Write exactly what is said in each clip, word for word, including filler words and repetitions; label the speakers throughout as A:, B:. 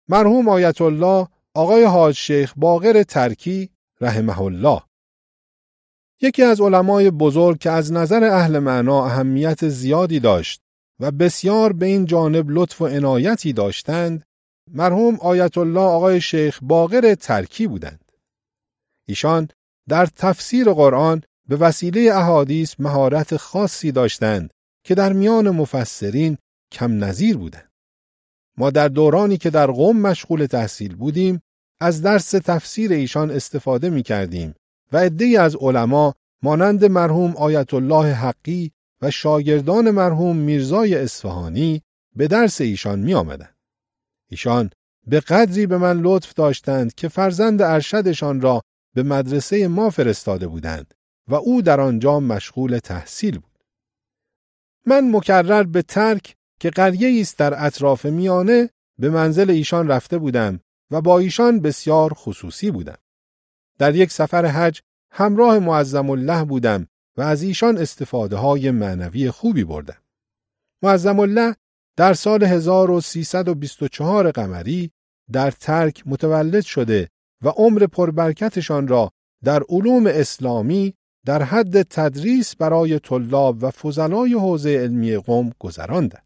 A: مرحوم آیت الله آقای حاج شیخ باقر ترکی رحمه الله، یکی از علمای بزرگ که از نظر اهل معنا اهمیت زیادی داشت و بسیار به این جانب لطف و عنایتی داشتند، مرحوم آیت الله آقای شیخ باقر ترکی بودند. ایشان در تفسیر قرآن به وسیله احادیث مهارت خاصی داشتند که در میان مفسرین کم نظیر بودند. ما در دورانی که در قم مشغول تحصیل بودیم از درس تفسیر ایشان استفاده می کردیم و عده‌ای از علما مانند مرحوم آیت الله حقی و شاگردان مرحوم میرزای اصفهانی به درس ایشان می آمدند. ایشان به قدری به من لطف داشتند که فرزند ارشدشان را به مدرسه ما فرستاده بودند و او در آنجا مشغول تحصیل بود. من مکرر به ترک که قریه‌ای است در اطراف میانه به منزل ایشان رفته بودم و با ایشان بسیار خصوصی بودم. در یک سفر حج همراه معظم الله بودم و از ایشان استفاده های معنوی خوبی بردم. معظم الله در سال هزار و سیصد و بیست و چهار قمری در ترک متولد شده و عمر پربرکتشان را در علوم اسلامی در حد تدریس برای طلاب و فضلای حوزه علمی قم گذراندند.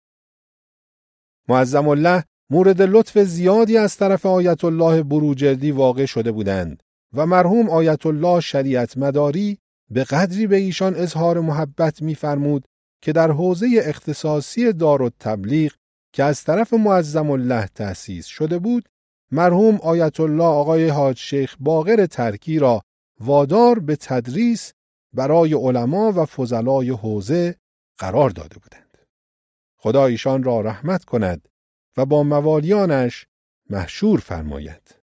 A: معظم الله مورد لطف زیادی از طرف آیت الله بروجردی واقع شده بودند و مرحوم آیت الله شریعت مداری به قدری به ایشان اظهار محبت می‌فرمود که در حوزه اختصاصی دارالتبلیغ که از طرف معظم الله تأسیس شده بود، مرحوم آیت الله آقای حاج شیخ باقر ترکی را وادار به تدریس برای علما و فضلای حوزه قرار داده بودند. خدا ایشان را رحمت کند و با موالیانش محشور فرماید.